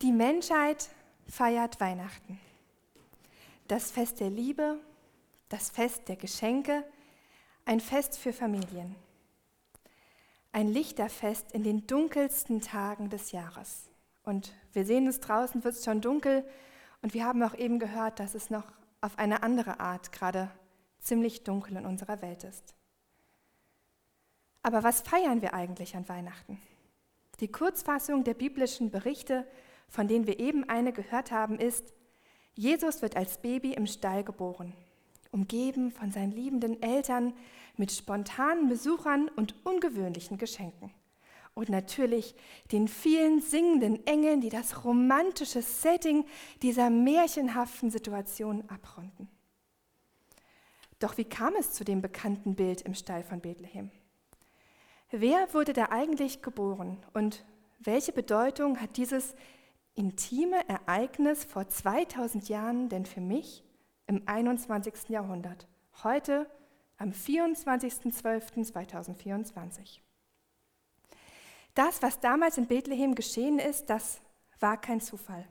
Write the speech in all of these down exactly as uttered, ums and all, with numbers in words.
Die Menschheit feiert Weihnachten. Das Fest der Liebe, das Fest der Geschenke, ein Fest für Familien. Ein Lichterfest in den dunkelsten Tagen des Jahres. Und wir sehen es, draußen wird es schon dunkel und wir haben auch eben gehört, dass es noch auf eine andere Art gerade ziemlich dunkel in unserer Welt ist. Aber was feiern wir eigentlich an Weihnachten? Die Kurzfassung der biblischen Berichte, von denen wir eben eine gehört haben, ist: Jesus wird als Baby im Stall geboren, umgeben von seinen liebenden Eltern, mit spontanen Besuchern und ungewöhnlichen Geschenken. Und natürlich den vielen singenden Engeln, die das romantische Setting dieser märchenhaften Situation abrunden. Doch wie kam es zu dem bekannten Bild im Stall von Bethlehem? Wer wurde da eigentlich geboren und welche Bedeutung hat dieses intime Ereignis vor zweitausend Jahren denn für mich im einundzwanzigsten Jahrhundert, heute am vierundzwanzigsten zwölften zweitausendvierundzwanzig? Das, was damals in Bethlehem geschehen ist, das war kein Zufall.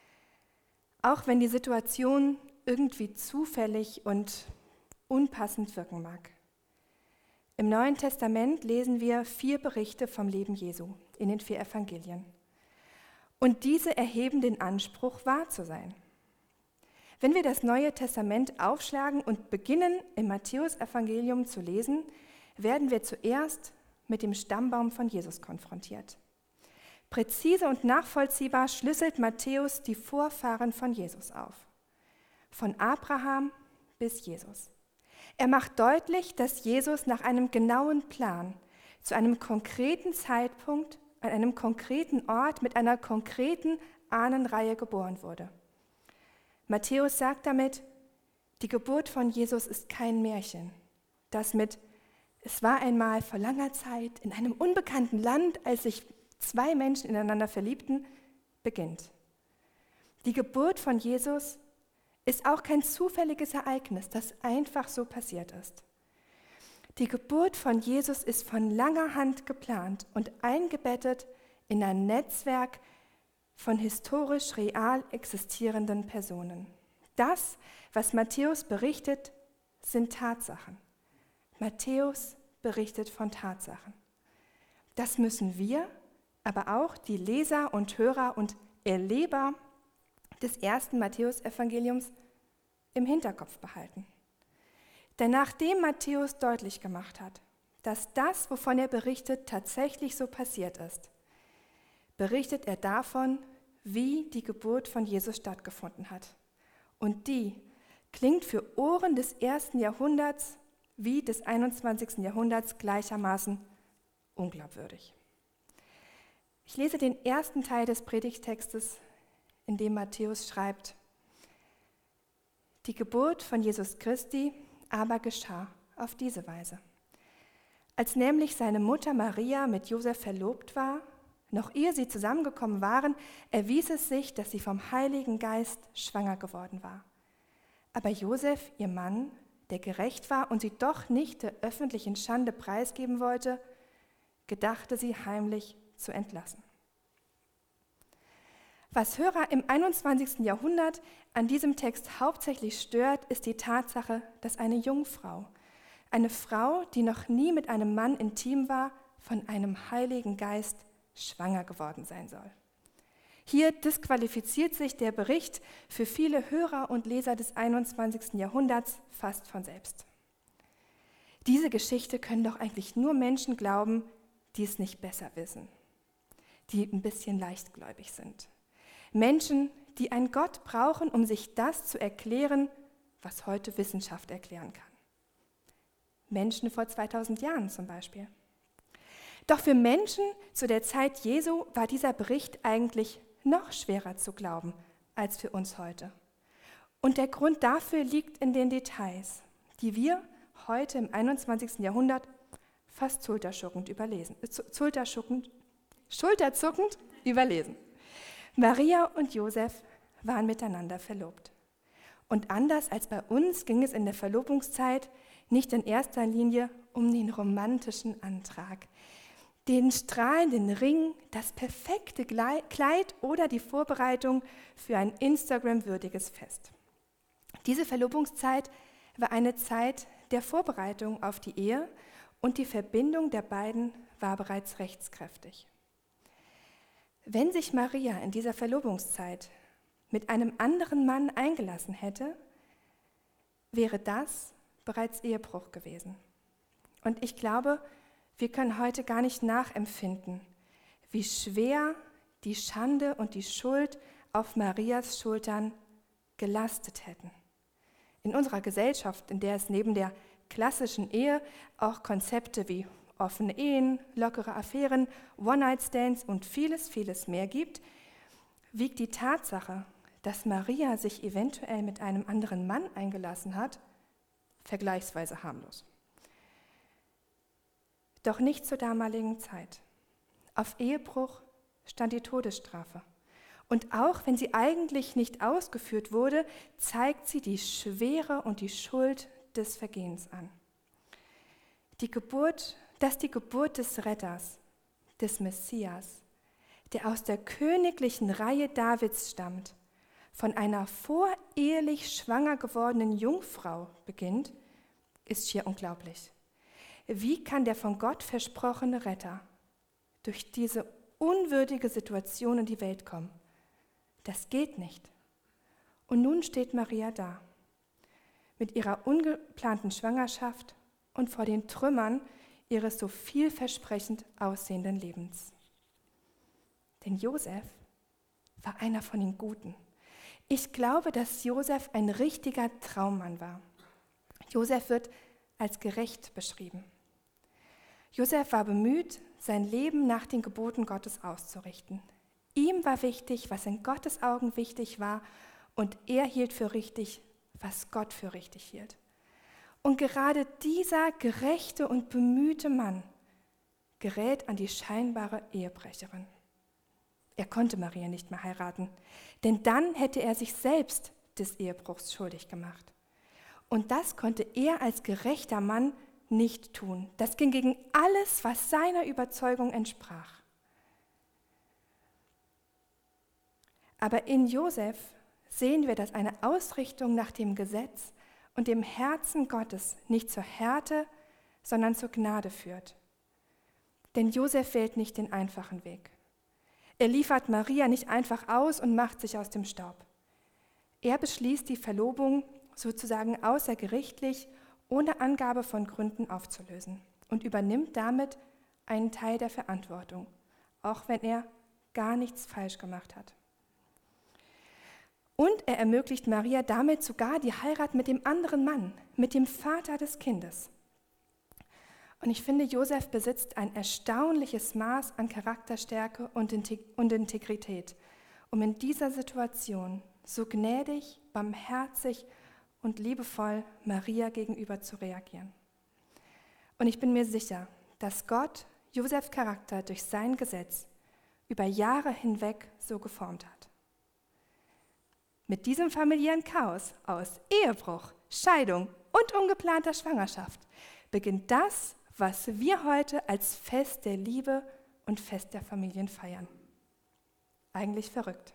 Auch wenn die Situation irgendwie zufällig und unpassend wirken mag. Im Neuen Testament lesen wir vier Berichte vom Leben Jesu in den vier Evangelien. Und diese erheben den Anspruch, wahr zu sein. Wenn wir das Neue Testament aufschlagen und beginnen, im Matthäus-Evangelium zu lesen, werden wir zuerst mit dem Stammbaum von Jesus konfrontiert. Präzise und nachvollziehbar schlüsselt Matthäus die Vorfahren von Jesus auf. Von Abraham bis Jesus. Er macht deutlich, dass Jesus nach einem genauen Plan, zu einem konkreten Zeitpunkt, an einem konkreten Ort mit einer konkreten Ahnenreihe geboren wurde. Matthäus sagt damit, die Geburt von Jesus ist kein Märchen. Das mit "Es war einmal vor langer Zeit in einem unbekannten Land, als sich zwei Menschen ineinander verliebten" beginnt. Die Geburt von Jesus ist auch kein zufälliges Ereignis, das einfach so passiert ist. Die Geburt von Jesus ist von langer Hand geplant und eingebettet in ein Netzwerk von historisch real existierenden Personen. Das, was Matthäus berichtet, sind Tatsachen. Matthäus berichtet von Tatsachen. Das müssen wir, aber auch die Leser und Hörer und Erleber des ersten Matthäus-Evangeliums im Hinterkopf behalten. Denn nachdem Matthäus deutlich gemacht hat, dass das, wovon er berichtet, tatsächlich so passiert ist, berichtet er davon, wie die Geburt von Jesus stattgefunden hat. Und die klingt für Ohren des ersten Jahrhunderts wie des einundzwanzigsten Jahrhunderts gleichermaßen unglaubwürdig. Ich lese den ersten Teil des Predigttextes, in dem Matthäus schreibt: Die Geburt von Jesus Christi aber geschah auf diese Weise. Als nämlich seine Mutter Maria mit Josef verlobt war, noch ehe sie zusammengekommen waren, erwies es sich, dass sie vom Heiligen Geist schwanger geworden war. Aber Josef, ihr Mann, der gerecht war und sie doch nicht der öffentlichen Schande preisgeben wollte, gedachte sie heimlich zu entlassen. Was Hörer im einundzwanzigsten Jahrhundert an diesem Text hauptsächlich stört, ist die Tatsache, dass eine Jungfrau, eine Frau, die noch nie mit einem Mann intim war, von einem Heiligen Geist schwanger geworden sein soll. Hier disqualifiziert sich der Bericht für viele Hörer und Leser des einundzwanzigsten Jahrhunderts fast von selbst. Diese Geschichte können doch eigentlich nur Menschen glauben, die es nicht besser wissen, die ein bisschen leichtgläubig sind. Menschen, die einen Gott brauchen, um sich das zu erklären, was heute Wissenschaft erklären kann. Menschen vor zweitausend Jahren zum Beispiel. Doch für Menschen zu der Zeit Jesu war dieser Bericht eigentlich noch schwerer zu glauben als für uns heute. Und der Grund dafür liegt in den Details, die wir heute im einundzwanzigsten Jahrhundert fast schulterzuckend überlesen, äh, schulterzuckend, schulterzuckend überlesen. Maria und Josef waren miteinander verlobt. Und anders als bei uns ging es in der Verlobungszeit nicht in erster Linie um den romantischen Antrag, den strahlenden Ring, das perfekte Kleid oder die Vorbereitung für ein Instagram-würdiges Fest. Diese Verlobungszeit war eine Zeit der Vorbereitung auf die Ehe und die Verbindung der beiden war bereits rechtskräftig. Wenn sich Maria in dieser Verlobungszeit mit einem anderen Mann eingelassen hätte, wäre das bereits Ehebruch gewesen. Und ich glaube, wir können heute gar nicht nachempfinden, wie schwer die Schande und die Schuld auf Marias Schultern gelastet hätten. In unserer Gesellschaft, in der es neben der klassischen Ehe auch Konzepte wie offene Ehen, lockere Affären, One-Night-Stands und vieles, vieles mehr gibt, wiegt die Tatsache, dass Maria sich eventuell mit einem anderen Mann eingelassen hat, vergleichsweise harmlos. Doch nicht zur damaligen Zeit. Auf Ehebruch stand die Todesstrafe. Und auch wenn sie eigentlich nicht ausgeführt wurde, zeigt sie die Schwere und die Schuld des Vergehens an. Die Geburt, dass die Geburt des Retters, des Messias, der aus der königlichen Reihe Davids stammt, von einer vorehelich schwanger gewordenen Jungfrau beginnt, ist schier unglaublich. Wie kann der von Gott versprochene Retter durch diese unwürdige Situation in die Welt kommen? Das geht nicht. Und nun steht Maria da, mit ihrer ungeplanten Schwangerschaft und vor den Trümmern ihres so vielversprechend aussehenden Lebens. Denn Josef war einer von den Guten. Ich glaube, dass Josef ein richtiger Traummann war. Josef wird als gerecht beschrieben. Josef war bemüht, sein Leben nach den Geboten Gottes auszurichten. Ihm war wichtig, was in Gottes Augen wichtig war, und er hielt für richtig, was Gott für richtig hielt. Und gerade dieser gerechte und bemühte Mann gerät an die scheinbare Ehebrecherin. Er konnte Maria nicht mehr heiraten, denn dann hätte er sich selbst des Ehebruchs schuldig gemacht. Und das konnte er als gerechter Mann nicht tun. Das ging gegen alles, was seiner Überzeugung entsprach. Aber in Josef sehen wir, dass eine Ausrichtung nach dem Gesetz und dem Herzen Gottes nicht zur Härte, sondern zur Gnade führt. Denn Josef wählt nicht den einfachen Weg. Er liefert Maria nicht einfach aus und macht sich aus dem Staub. Er beschließt die Verlobung sozusagen außergerichtlich, ohne Angabe von Gründen aufzulösen und übernimmt damit einen Teil der Verantwortung, auch wenn er gar nichts falsch gemacht hat. Und er ermöglicht Maria damit sogar die Heirat mit dem anderen Mann, mit dem Vater des Kindes. Und ich finde, Josef besitzt ein erstaunliches Maß an Charakterstärke und Integrität, um in dieser Situation so gnädig, barmherzig und liebevoll Maria gegenüber zu reagieren. Und ich bin mir sicher, dass Gott Josefs Charakter durch sein Gesetz über Jahre hinweg so geformt hat. Mit diesem familiären Chaos aus Ehebruch, Scheidung und ungeplanter Schwangerschaft beginnt das, was wir heute als Fest der Liebe und Fest der Familien feiern. Eigentlich verrückt.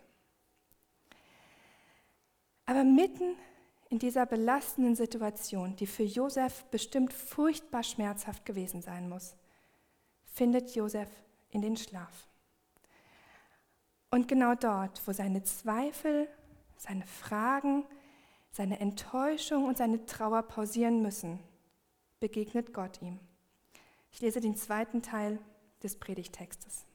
Aber mitten in dieser belastenden Situation, die für Josef bestimmt furchtbar schmerzhaft gewesen sein muss, findet Josef in den Schlaf. Und genau dort, wo seine Zweifel, seine Fragen, seine Enttäuschung und seine Trauer pausieren müssen, begegnet Gott ihm. Ich lese den zweiten Teil des Predigttextes.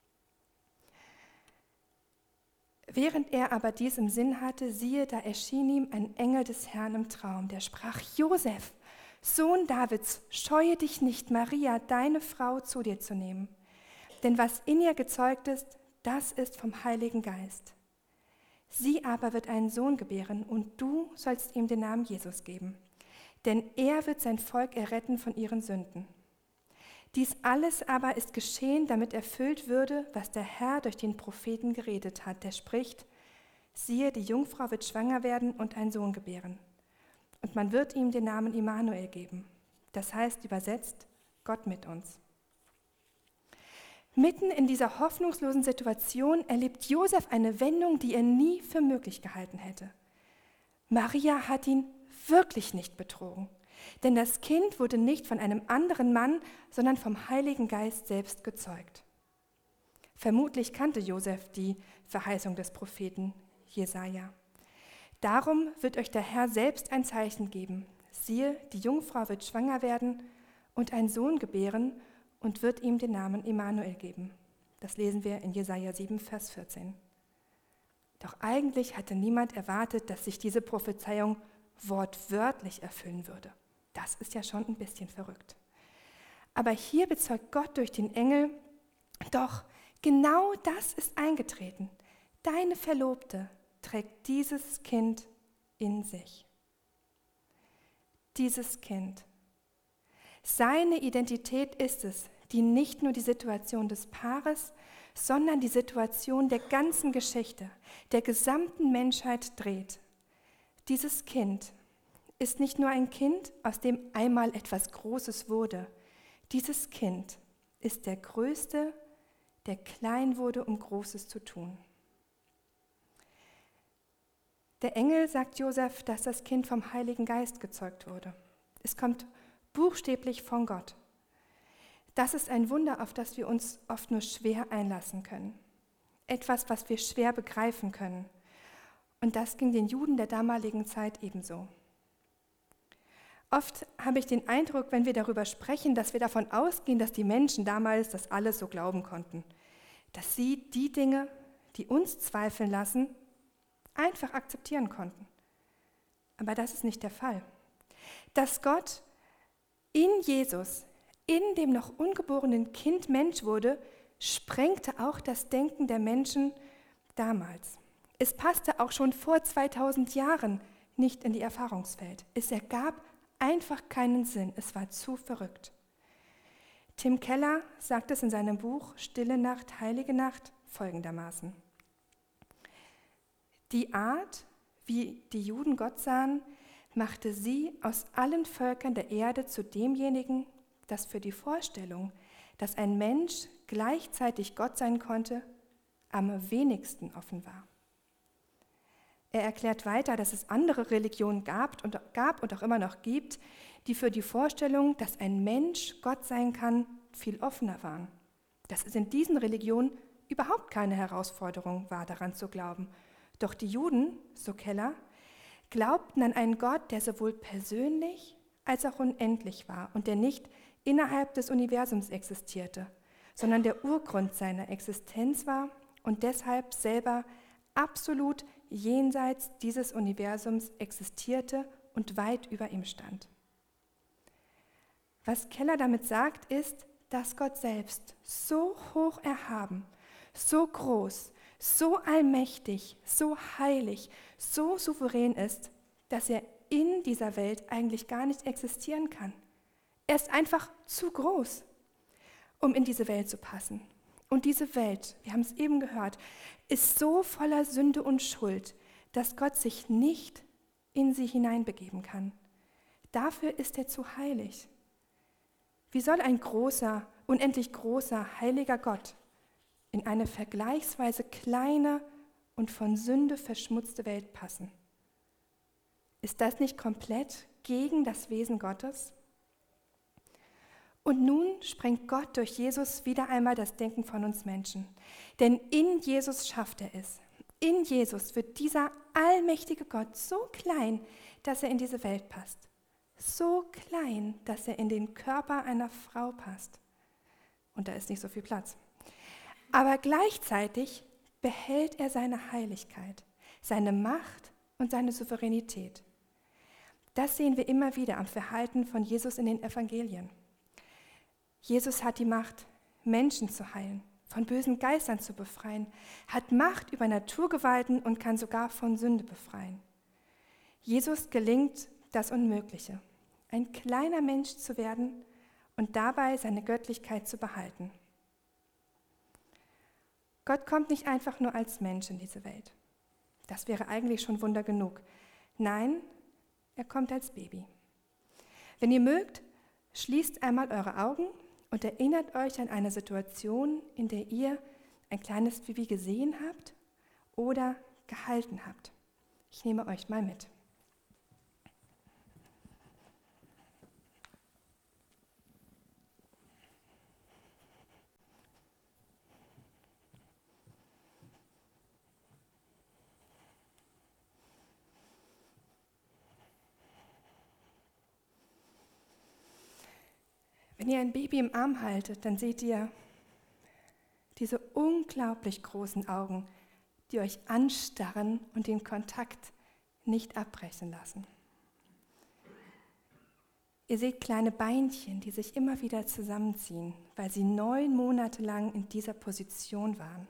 Während er aber dies im Sinn hatte, siehe, da erschien ihm ein Engel des Herrn im Traum, der sprach: Josef, Sohn Davids, scheue dich nicht, Maria, deine Frau, zu dir zu nehmen. Denn was in ihr gezeugt ist, das ist vom Heiligen Geist. Sie aber wird einen Sohn gebären, und du sollst ihm den Namen Jesus geben. Denn er wird sein Volk erretten von ihren Sünden. Dies alles aber ist geschehen, damit erfüllt würde, was der Herr durch den Propheten geredet hat, der spricht: Siehe, die Jungfrau wird schwanger werden und einen Sohn gebären. Und man wird ihm den Namen Immanuel geben. Das heißt übersetzt, Gott mit uns. Mitten in dieser hoffnungslosen Situation erlebt Josef eine Wendung, die er nie für möglich gehalten hätte. Maria hat ihn wirklich nicht betrogen, denn das Kind wurde nicht von einem anderen Mann, sondern vom Heiligen Geist selbst gezeugt. Vermutlich kannte Josef die Verheißung des Propheten Jesaja. Darum wird euch der Herr selbst ein Zeichen geben. Siehe, die Jungfrau wird schwanger werden und einen Sohn gebären und wird ihm den Namen Immanuel geben. Das lesen wir in Jesaja sieben, Vers vierzehn. Doch eigentlich hatte niemand erwartet, dass sich diese Prophezeiung wortwörtlich erfüllen würde. Das ist ja schon ein bisschen verrückt. Aber hier bezeugt Gott durch den Engel, doch genau das ist eingetreten. Deine Verlobte trägt dieses Kind in sich. Dieses Kind. Seine Identität ist es, die nicht nur die Situation des Paares, sondern die Situation der ganzen Geschichte, der gesamten Menschheit dreht. Dieses Kind ist nicht nur ein Kind, aus dem einmal etwas Großes wurde. Dieses Kind ist der Größte, der klein wurde, um Großes zu tun. Der Engel sagt Josef, dass das Kind vom Heiligen Geist gezeugt wurde. Es kommt buchstäblich von Gott. Das ist ein Wunder, auf das wir uns oft nur schwer einlassen können. Etwas, was wir schwer begreifen können. Und das ging den Juden der damaligen Zeit ebenso. Oft habe ich den Eindruck, wenn wir darüber sprechen, dass wir davon ausgehen, dass die Menschen damals das alles so glauben konnten. Dass sie die Dinge, die uns zweifeln lassen, einfach akzeptieren konnten. Aber das ist nicht der Fall. Dass Gott in Jesus, in dem noch ungeborenen Kind Mensch wurde, sprengte auch das Denken der Menschen damals. Es passte auch schon vor zweitausend Jahren nicht in die Erfahrungswelt. Es ergab einfach keinen Sinn. Es war zu verrückt. Tim Keller sagt es in seinem Buch Stille Nacht, Heilige Nacht folgendermaßen. Die Art, wie die Juden Gott sahen, machte sie aus allen Völkern der Erde zu demjenigen, das für die Vorstellung, dass ein Mensch gleichzeitig Gott sein konnte, am wenigsten offen war. Er erklärt weiter, dass es andere Religionen gab und, gab und auch immer noch gibt, die für die Vorstellung, dass ein Mensch Gott sein kann, viel offener waren. Dass es in diesen Religionen überhaupt keine Herausforderung war, daran zu glauben. Doch die Juden, so Keller, glaubten an einen Gott, der sowohl persönlich als auch unendlich war und der nicht innerhalb des Universums existierte, sondern der Urgrund seiner Existenz war und deshalb selber absolut jenseits dieses Universums existierte und weit über ihm stand. Was Keller damit sagt, ist, dass Gott selbst so hoch erhaben, so groß, so allmächtig, so heilig, so souverän ist, dass er in dieser Welt eigentlich gar nicht existieren kann. Er ist einfach zu groß, um in diese Welt zu passen. Und diese Welt, wir haben es eben gehört, ist so voller Sünde und Schuld, dass Gott sich nicht in sie hineinbegeben kann. Dafür ist er zu heilig. Wie soll ein großer, unendlich großer, heiliger Gott in eine vergleichsweise kleine und von Sünde verschmutzte Welt passen? Ist das nicht komplett gegen das Wesen Gottes? Und nun sprengt Gott durch Jesus wieder einmal das Denken von uns Menschen. Denn in Jesus schafft er es. In Jesus wird dieser allmächtige Gott so klein, dass er in diese Welt passt. So klein, dass er in den Körper einer Frau passt. Und da ist nicht so viel Platz. Aber gleichzeitig behält er seine Heiligkeit, seine Macht und seine Souveränität. Das sehen wir immer wieder am Verhalten von Jesus in den Evangelien. Jesus hat die Macht, Menschen zu heilen, von bösen Geistern zu befreien, hat Macht über Naturgewalten und kann sogar von Sünde befreien. Jesus gelingt das Unmögliche, ein kleiner Mensch zu werden und dabei seine Göttlichkeit zu behalten. Gott kommt nicht einfach nur als Mensch in diese Welt. Das wäre eigentlich schon Wunder genug. Nein, er kommt als Baby. Wenn ihr mögt, schließt einmal eure Augen Und erinnert euch an eine Situation, in der ihr ein kleines Baby gesehen habt oder gehalten habt. Ich nehme euch mal mit. Wenn ihr ein Baby im Arm haltet, dann seht ihr diese unglaublich großen Augen, die euch anstarren und den Kontakt nicht abbrechen lassen. Ihr seht kleine Beinchen, die sich immer wieder zusammenziehen, weil sie neun Monate lang in dieser Position waren.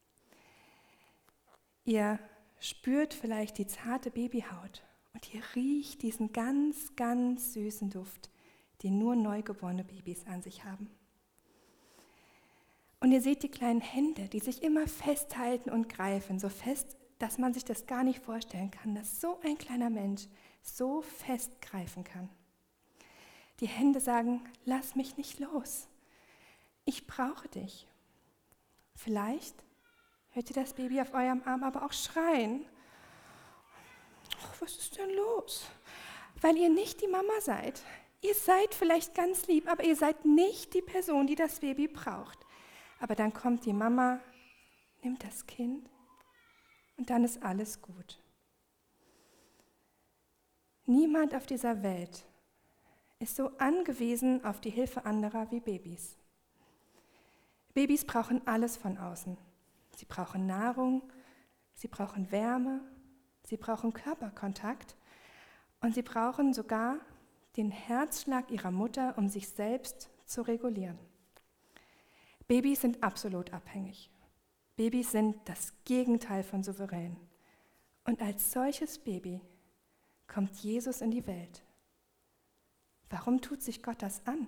Ihr spürt vielleicht die zarte Babyhaut und ihr riecht diesen ganz, ganz süßen Duft, den nur neugeborene Babys an sich haben. Und ihr seht die kleinen Hände, die sich immer festhalten und greifen, so fest, dass man sich das gar nicht vorstellen kann, dass so ein kleiner Mensch so fest greifen kann. Die Hände sagen, lass mich nicht los, ich brauche dich. Vielleicht hört ihr das Baby auf eurem Arm aber auch schreien. Oh, was ist denn los? Weil ihr nicht die Mama seid. Ihr seid vielleicht ganz lieb, aber ihr seid nicht die Person, die das Baby braucht. Aber dann kommt die Mama, nimmt das Kind und dann ist alles gut. Niemand auf dieser Welt ist so angewiesen auf die Hilfe anderer wie Babys. Babys brauchen alles von außen. Sie brauchen Nahrung, sie brauchen Wärme, sie brauchen Körperkontakt und sie brauchen sogar den Herzschlag ihrer Mutter, um sich selbst zu regulieren. Babys sind absolut abhängig. Babys sind das Gegenteil von souverän. Und als solches Baby kommt Jesus in die Welt. Warum tut sich Gott das an?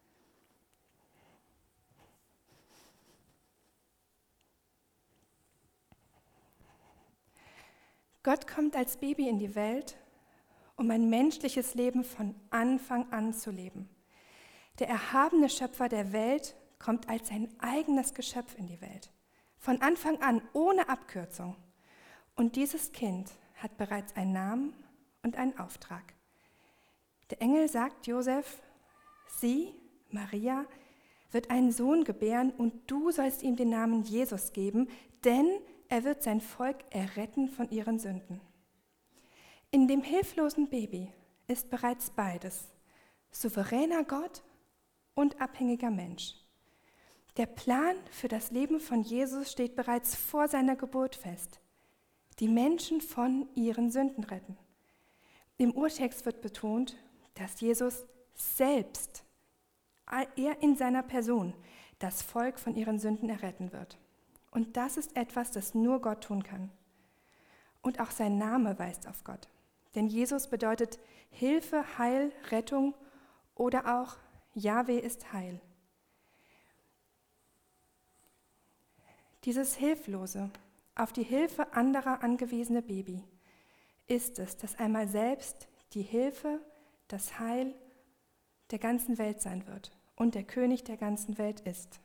Gott kommt als Baby in die Welt, um ein menschliches Leben von Anfang an zu leben. Der erhabene Schöpfer der Welt kommt als sein eigenes Geschöpf in die Welt. Von Anfang an, ohne Abkürzung. Und dieses Kind hat bereits einen Namen und einen Auftrag. Der Engel sagt Josef, sie, Maria, wird einen Sohn gebären und du sollst ihm den Namen Jesus geben, denn er wird sein Volk erretten von ihren Sünden. In dem hilflosen Baby ist bereits beides, souveräner Gott und abhängiger Mensch. Der Plan für das Leben von Jesus steht bereits vor seiner Geburt fest. Die Menschen von ihren Sünden retten. Im Urtext wird betont, dass Jesus selbst, er in seiner Person, das Volk von ihren Sünden erretten wird. Und das ist etwas, das nur Gott tun kann. Und auch sein Name weist auf Gott. Denn Jesus bedeutet Hilfe, Heil, Rettung oder auch Jahwe ist Heil. Dieses hilflose, auf die Hilfe anderer angewiesene Baby ist es, das einmal selbst die Hilfe, das Heil der ganzen Welt sein wird und der König der ganzen Welt ist.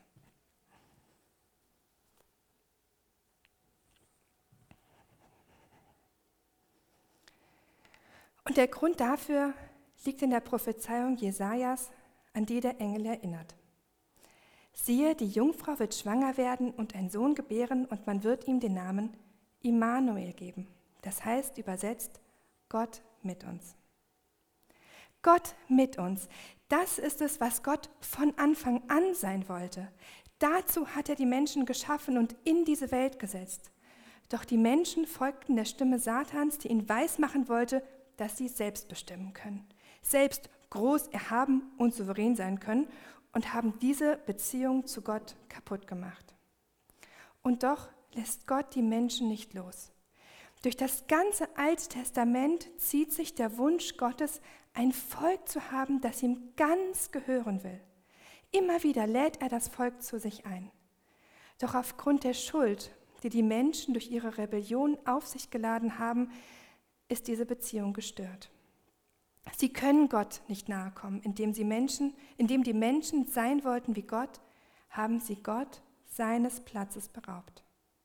Und der Grund dafür liegt in der Prophezeiung Jesajas, an die der Engel erinnert. Siehe, die Jungfrau wird schwanger werden und einen Sohn gebären und man wird ihm den Namen Immanuel geben. Das heißt übersetzt, Gott mit uns. Gott mit uns, das ist es, was Gott von Anfang an sein wollte. Dazu hat er die Menschen geschaffen und in diese Welt gesetzt. Doch die Menschen folgten der Stimme Satans, die ihnen weismachen wollte, dass sie es selbst bestimmen können, selbst groß, erhaben und souverän sein können und haben diese Beziehung zu Gott kaputt gemacht. Und doch lässt Gott die Menschen nicht los. Durch das ganze Alte Testament zieht sich der Wunsch Gottes, ein Volk zu haben, das ihm ganz gehören will. Immer wieder lädt er das Volk zu sich ein. Doch aufgrund der Schuld, die die Menschen durch ihre Rebellion auf sich geladen haben, ist diese Beziehung gestört. Sie können Gott nicht nahe kommen, indem sie Menschen, indem die Menschen sein wollten wie Gott, haben sie Gott seines Platzes beraubt.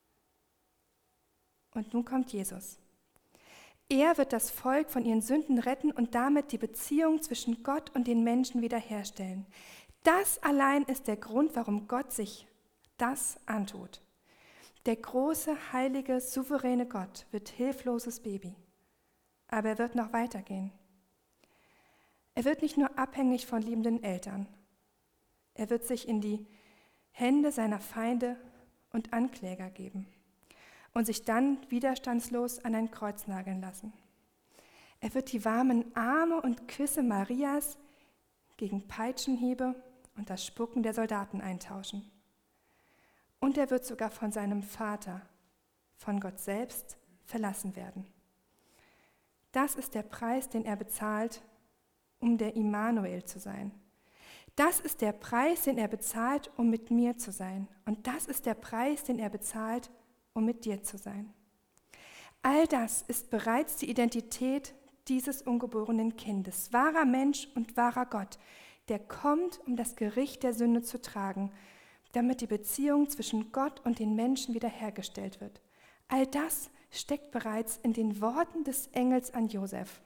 Und nun kommt Jesus. Er wird das Volk von ihren Sünden retten und damit die Beziehung zwischen Gott und den Menschen wiederherstellen. Das allein ist der Grund, warum Gott sich das antut. Der große, heilige, souveräne Gott wird hilfloses Baby. Aber er wird noch weitergehen. Er wird nicht nur abhängig von liebenden Eltern. Er wird sich in die Hände seiner Feinde und Ankläger geben und sich dann widerstandslos an ein Kreuz nageln lassen. Er wird die warmen Arme und Küsse Marias gegen Peitschenhiebe und das Spucken der Soldaten eintauschen. Und er wird sogar von seinem Vater, von Gott selbst, verlassen werden. Das ist der Preis, den er bezahlt, um der Immanuel zu sein. Das ist der Preis, den er bezahlt, um mit mir zu sein. Und das ist der Preis, den er bezahlt, um mit dir zu sein. All das ist bereits die Identität dieses ungeborenen Kindes, wahrer Mensch und wahrer Gott, der kommt, um das Gericht der Sünde zu tragen, damit die Beziehung zwischen Gott und den Menschen wiederhergestellt wird. All das steckt bereits in den Worten des Engels an Josef.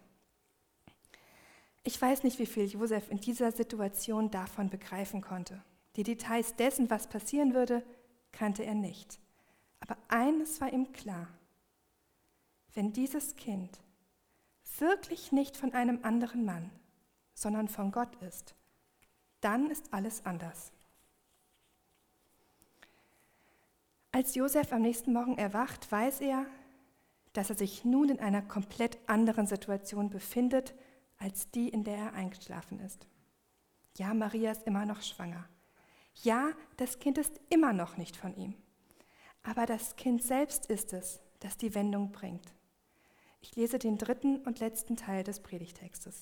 Ich weiß nicht, wie viel Josef in dieser Situation davon begreifen konnte. Die Details dessen, was passieren würde, kannte er nicht. Aber eines war ihm klar: Wenn dieses Kind wirklich nicht von einem anderen Mann, sondern von Gott ist, dann ist alles anders. Als Josef am nächsten Morgen erwacht, weiß er, dass er sich nun in einer komplett anderen Situation befindet, als die, in der er eingeschlafen ist. Ja, Maria ist immer noch schwanger. Ja, das Kind ist immer noch nicht von ihm. Aber das Kind selbst ist es, das die Wendung bringt. Ich lese den dritten und letzten Teil des Predigtextes.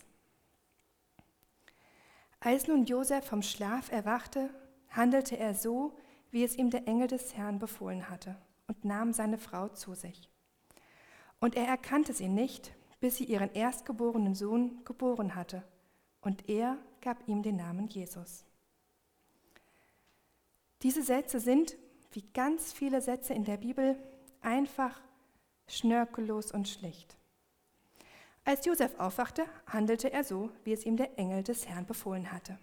Als nun Josef vom Schlaf erwachte, handelte er so, wie es ihm der Engel des Herrn befohlen hatte, und nahm seine Frau zu sich. Und er erkannte sie nicht, bis sie ihren erstgeborenen Sohn geboren hatte, und er gab ihm den Namen Jesus. Diese Sätze sind, wie ganz viele Sätze in der Bibel, einfach, schnörkellos und schlicht. Als Josef aufwachte, handelte er so, wie es ihm der Engel des Herrn befohlen hatte.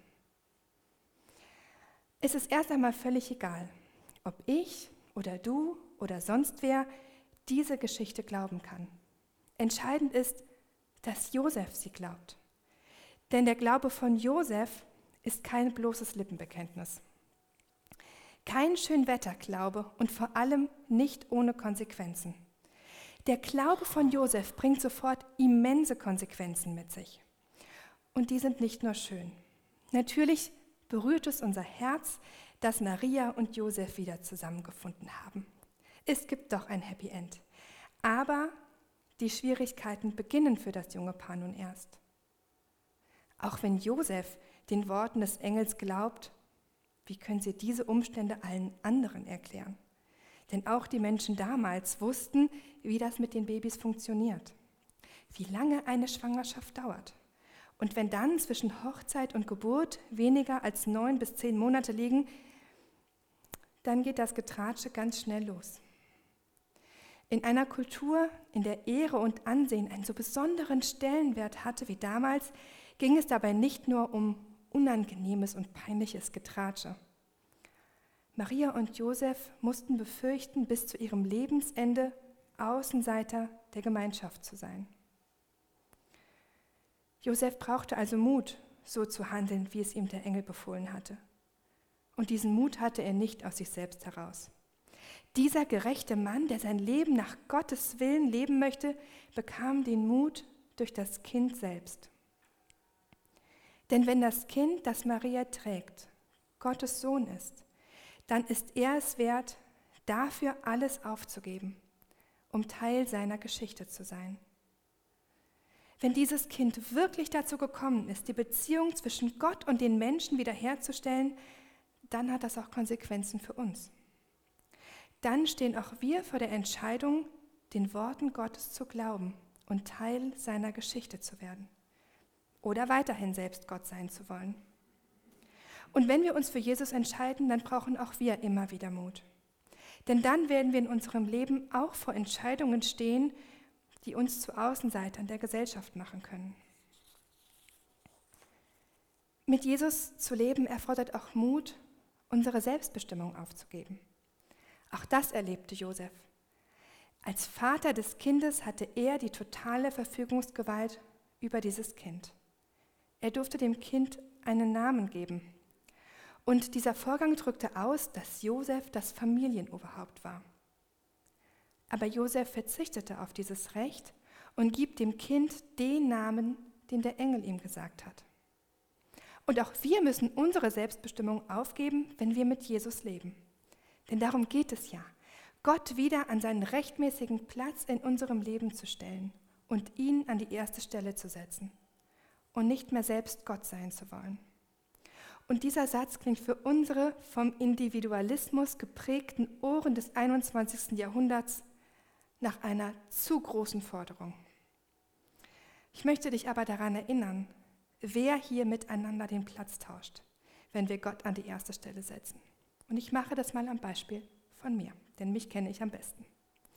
Es ist erst einmal völlig egal, ob ich oder du oder sonst wer diese Geschichte glauben kann. Entscheidend ist, dass Josef sie glaubt. Denn der Glaube von Josef ist kein bloßes Lippenbekenntnis. Kein Schönwetterglaube und vor allem nicht ohne Konsequenzen. Der Glaube von Josef bringt sofort immense Konsequenzen mit sich. Und die sind nicht nur schön. Natürlich berührt es unser Herz, dass Maria und Josef wieder zusammengefunden haben. Es gibt doch ein Happy End. Aber die Schwierigkeiten beginnen für das junge Paar nun erst. Auch wenn Josef den Worten des Engels glaubt, wie können sie diese Umstände allen anderen erklären? Denn auch die Menschen damals wussten, wie das mit den Babys funktioniert, wie lange eine Schwangerschaft dauert. Und wenn dann zwischen Hochzeit und Geburt weniger als neun bis zehn Monate liegen, dann geht das Getratsche ganz schnell los. In einer Kultur, in der Ehre und Ansehen einen so besonderen Stellenwert hatte wie damals, ging es dabei nicht nur um unangenehmes und peinliches Getratsche. Maria und Josef mussten befürchten, bis zu ihrem Lebensende Außenseiter der Gemeinschaft zu sein. Josef brauchte also Mut, so zu handeln, wie es ihm der Engel befohlen hatte. Und diesen Mut hatte er nicht aus sich selbst heraus. Dieser gerechte Mann, der sein Leben nach Gottes Willen leben möchte, bekam den Mut durch das Kind selbst. Denn wenn das Kind, das Maria trägt, Gottes Sohn ist, dann ist er es wert, dafür alles aufzugeben, um Teil seiner Geschichte zu sein. Wenn dieses Kind wirklich dazu gekommen ist, die Beziehung zwischen Gott und den Menschen wiederherzustellen, dann hat das auch Konsequenzen für uns. Dann stehen auch wir vor der Entscheidung, den Worten Gottes zu glauben und Teil seiner Geschichte zu werden. oder weiterhin selbst Gott sein zu wollen. Und wenn wir uns für Jesus entscheiden, dann brauchen auch wir immer wieder Mut. Denn dann werden wir in unserem Leben auch vor Entscheidungen stehen, die uns zu Außenseitern der Gesellschaft machen können. Mit Jesus zu leben erfordert auch Mut, unsere Selbstbestimmung aufzugeben. Auch das erlebte Josef. Als Vater des Kindes hatte er die totale Verfügungsgewalt über dieses Kind. Er durfte dem Kind einen Namen geben. Und dieser Vorgang drückte aus, dass Josef das Familienoberhaupt war. Aber Josef verzichtete auf dieses Recht und gibt dem Kind den Namen, den der Engel ihm gesagt hat. Und auch wir müssen unsere Selbstbestimmung aufgeben, wenn wir mit Jesus leben. Denn darum geht es ja, Gott wieder an seinen rechtmäßigen Platz in unserem Leben zu stellen und ihn an die erste Stelle zu setzen und nicht mehr selbst Gott sein zu wollen. Und dieser Satz klingt für unsere vom Individualismus geprägten Ohren des einundzwanzigsten Jahrhunderts nach einer zu großen Forderung. Ich möchte dich aber daran erinnern, wer hier miteinander den Platz tauscht, wenn wir Gott an die erste Stelle setzen. Und ich mache das mal am Beispiel von mir, denn mich kenne ich am besten.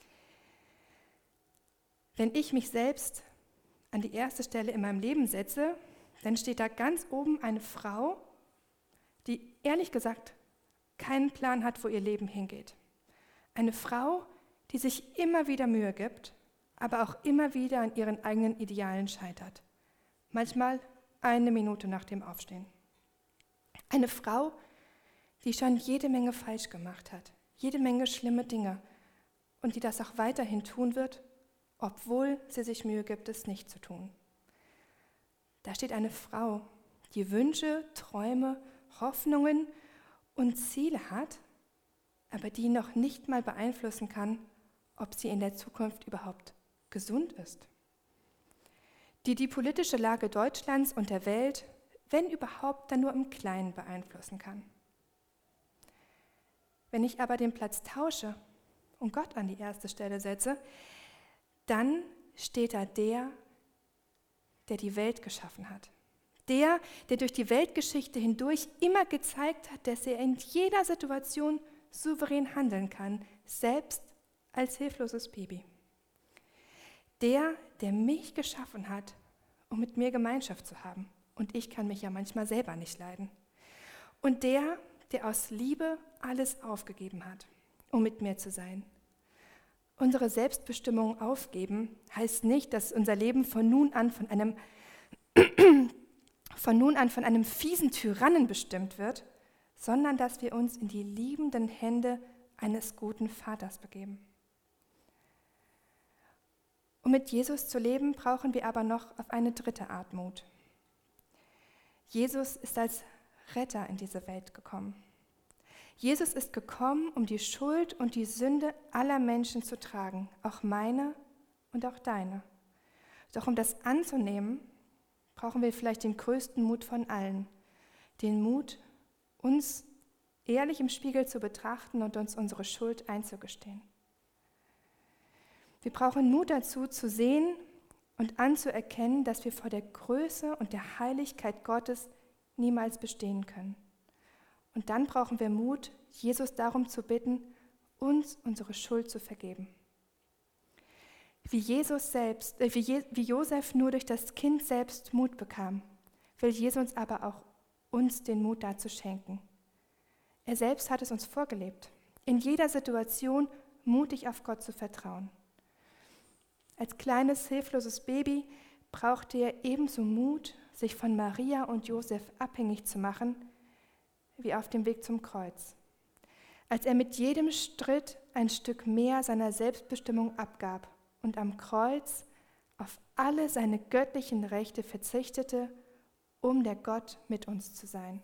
Wenn ich mich selbst an die erste Stelle in meinem Leben setze, dann steht da ganz oben eine Frau, die ehrlich gesagt keinen Plan hat, wo ihr Leben hingeht. Eine Frau, die sich immer wieder Mühe gibt, aber auch immer wieder an ihren eigenen Idealen scheitert. Manchmal eine Minute nach dem Aufstehen. Eine Frau, die schon jede Menge falsch gemacht hat, jede Menge schlimme Dinge und die das auch weiterhin tun wird, obwohl sie sich Mühe gibt, es nicht zu tun. Da steht eine Frau, die Wünsche, Träume, Hoffnungen und Ziele hat, aber die noch nicht mal beeinflussen kann, ob sie in der Zukunft überhaupt gesund ist. Die die politische Lage Deutschlands und der Welt, wenn überhaupt, dann nur im Kleinen beeinflussen kann. Wenn ich aber den Platz tausche und Gott an die erste Stelle setze, dann steht da der, der die Welt geschaffen hat. Der, der durch die Weltgeschichte hindurch immer gezeigt hat, dass er in jeder Situation souverän handeln kann, selbst als hilfloses Baby. Der, der mich geschaffen hat, um mit mir Gemeinschaft zu haben. Und ich kann mich ja manchmal selber nicht leiden. Und der, der aus Liebe alles aufgegeben hat, um mit mir zu sein. Unsere Selbstbestimmung aufgeben heißt nicht, dass unser Leben von nun an von einem von nun an von einem fiesen Tyrannen bestimmt wird, sondern dass wir uns in die liebenden Hände eines guten Vaters begeben. Um mit Jesus zu leben, brauchen wir aber noch auf eine dritte Art Mut. Jesus ist als Retter in diese Welt gekommen. Jesus ist gekommen, um die Schuld und die Sünde aller Menschen zu tragen, auch meine und auch deine. Doch um das anzunehmen, brauchen wir vielleicht den größten Mut von allen, den Mut, uns ehrlich im Spiegel zu betrachten und uns unsere Schuld einzugestehen. Wir brauchen Mut dazu, zu sehen und anzuerkennen, dass wir vor der Größe und der Heiligkeit Gottes niemals bestehen können. Und dann brauchen wir Mut, Jesus darum zu bitten, uns unsere Schuld zu vergeben. Wie Jesus selbst, äh, wie, Je, wie Josef nur durch das Kind selbst Mut bekam, will Jesus aber auch uns den Mut dazu schenken. Er selbst hat es uns vorgelebt, in jeder Situation mutig auf Gott zu vertrauen. Als kleines, hilfloses Baby brauchte er ebenso Mut, sich von Maria und Josef abhängig zu machen, wie auf dem Weg zum Kreuz. Als er mit jedem Schritt ein Stück mehr seiner Selbstbestimmung abgab und am Kreuz auf alle seine göttlichen Rechte verzichtete, um der Gott mit uns zu sein.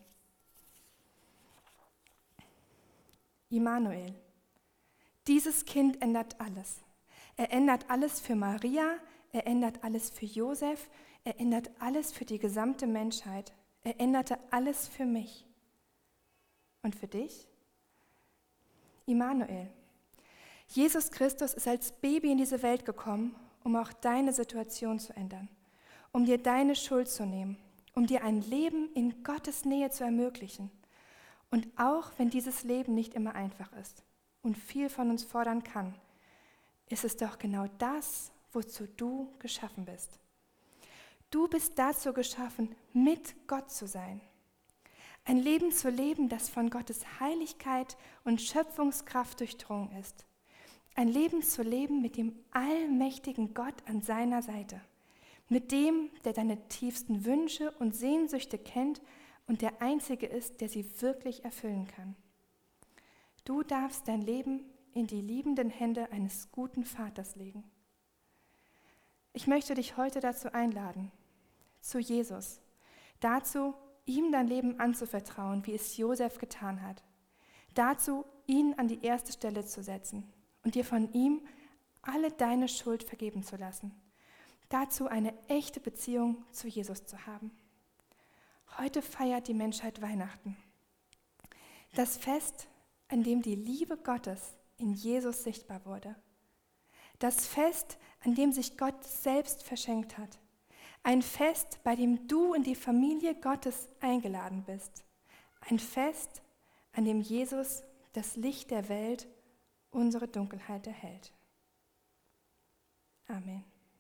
Immanuel. Dieses Kind ändert alles. Er ändert alles für Maria, er ändert alles für Josef, er ändert alles für die gesamte Menschheit. Er änderte alles für mich. Und für dich? Immanuel. Jesus Christus ist als Baby in diese Welt gekommen, um auch deine Situation zu ändern. um dir deine Schuld zu nehmen, um dir ein Leben in Gottes Nähe zu ermöglichen. Und auch wenn dieses Leben nicht immer einfach ist und viel von uns fordern kann, ist es doch genau das, wozu du geschaffen bist. Du bist dazu geschaffen, mit Gott zu sein. Ein Leben zu leben, das von Gottes Heiligkeit und Schöpfungskraft durchdrungen ist. Ein Leben zu leben mit dem allmächtigen Gott an seiner Seite. Mit dem, der deine tiefsten Wünsche und Sehnsüchte kennt und der Einzige ist, der sie wirklich erfüllen kann. Du darfst dein Leben in die liebenden Hände eines guten Vaters legen. Ich möchte dich heute dazu einladen, zu Jesus, dazu, ihm dein Leben anzuvertrauen, wie es Josef getan hat, dazu, ihn an die erste Stelle zu setzen und dir von ihm alle deine Schuld vergeben zu lassen, dazu eine echte Beziehung zu Jesus zu haben. Heute feiert die Menschheit Weihnachten. Das Fest, an dem die Liebe Gottes in Jesus sichtbar wurde. Das Fest, an dem sich Gott selbst verschenkt hat. Ein Fest, bei dem du in die Familie Gottes eingeladen bist. Ein Fest, an dem Jesus, das Licht der Welt, unsere Dunkelheit erhält. Amen.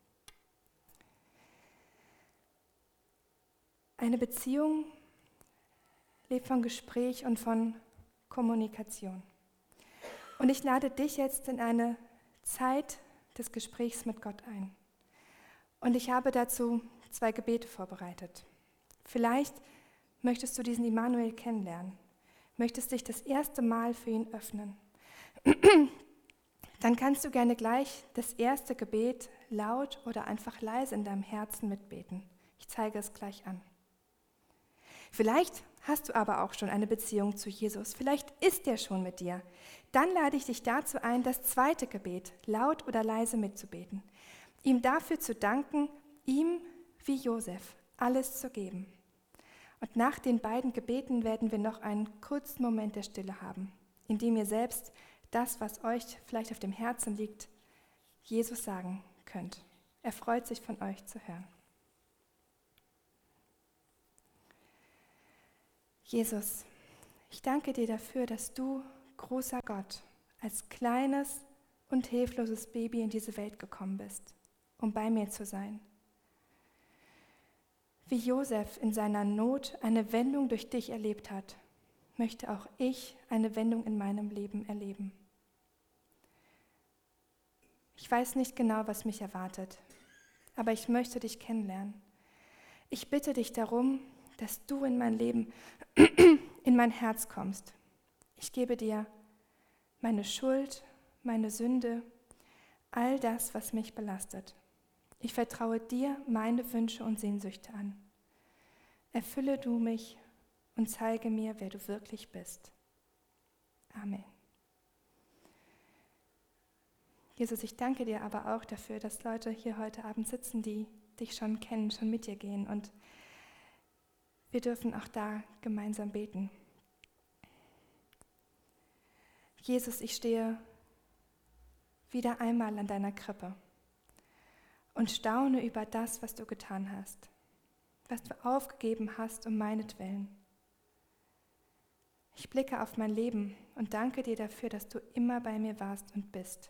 Eine Beziehung lebt von Gespräch und von Kommunikation. Und ich lade dich jetzt in eine Zeit des Gesprächs mit Gott ein. Und ich habe dazu zwei Gebete vorbereitet. Vielleicht möchtest du diesen Immanuel kennenlernen, möchtest dich das erste Mal für ihn öffnen. Dann kannst du gerne gleich das erste Gebet laut oder einfach leise in deinem Herzen mitbeten. Ich zeige es gleich an. Vielleicht hast du aber auch schon eine Beziehung zu Jesus. Vielleicht ist er schon mit dir. Dann lade ich dich dazu ein, das zweite Gebet laut oder leise mitzubeten. Ihm dafür zu danken, ihm wie Josef alles zu geben. Und nach den beiden Gebeten werden wir noch einen kurzen Moment der Stille haben, in dem ihr selbst das, was euch vielleicht auf dem Herzen liegt, Jesus sagen könnt. Er freut sich, von euch zu hören. Jesus, ich danke dir dafür, dass du, großer Gott, als kleines und hilfloses Baby in diese Welt gekommen bist, um bei mir zu sein. Wie Josef in seiner Not eine Wendung durch dich erlebt hat, möchte auch ich eine Wendung in meinem Leben erleben. Ich weiß nicht genau, was mich erwartet, aber ich möchte dich kennenlernen. Ich bitte dich darum, dass du in mein Leben, in mein Herz kommst. Ich gebe dir meine Schuld, meine Sünde, all das, was mich belastet. Ich vertraue dir meine Wünsche und Sehnsüchte an. Erfülle du mich und zeige mir, wer du wirklich bist. Amen. Jesus, ich danke dir aber auch dafür, dass Leute hier heute Abend sitzen, die dich schon kennen, schon mit dir gehen, und wir dürfen auch da gemeinsam beten. Jesus, ich stehe wieder einmal an deiner Krippe und staune über das, was du getan hast, was du aufgegeben hast um meinetwillen. Ich blicke auf mein Leben und danke dir dafür, dass du immer bei mir warst und bist.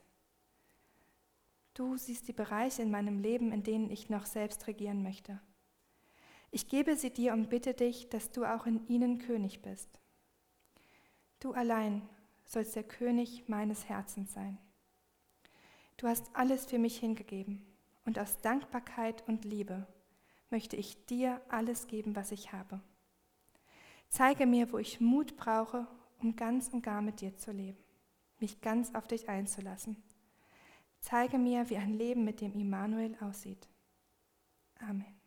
Du siehst die Bereiche in meinem Leben, in denen ich noch selbst regieren möchte. Ich gebe sie dir und bitte dich, dass du auch in ihnen König bist. Du allein sollst der König meines Herzens sein. Du hast alles für mich hingegeben und aus Dankbarkeit und Liebe möchte ich dir alles geben, was ich habe. Zeige mir, wo ich Mut brauche, um ganz und gar mit dir zu leben, mich ganz auf dich einzulassen. Zeige mir, wie ein Leben mit dem Immanuel aussieht. Amen.